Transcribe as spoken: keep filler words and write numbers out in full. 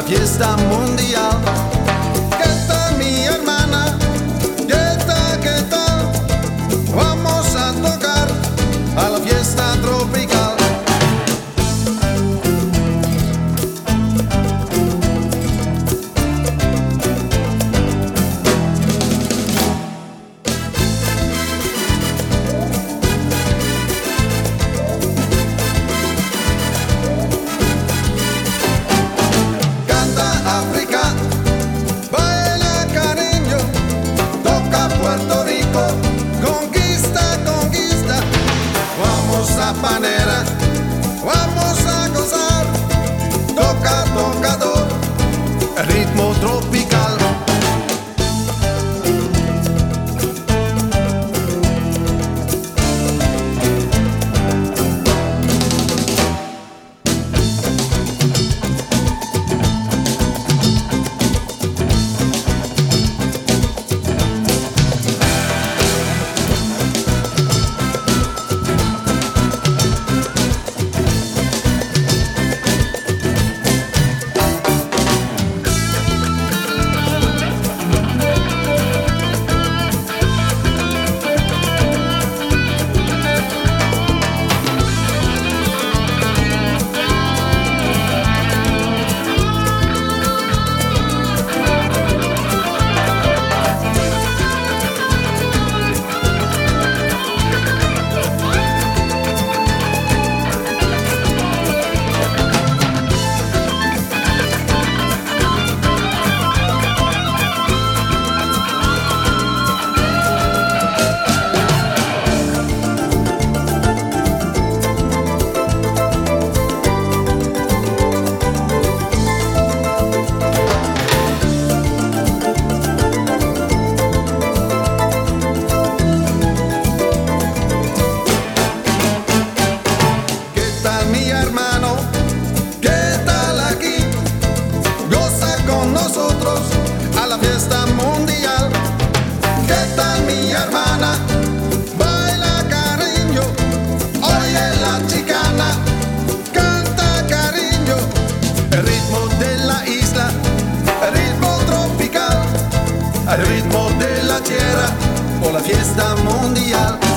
fiesta mundial. ¿Qué tal mi hermana? ¿Qué tal, qué tal? Vamos a tocar a la fiesta tropical. Panera, vamos a gozar, toca, tocador, el ritmo tropical. A la fiesta mundial. ¿Qué tal mi hermana? Baila cariño, oye la chicana, canta cariño, el ritmo de la isla, el ritmo tropical, el ritmo de la tierra, por la fiesta mundial.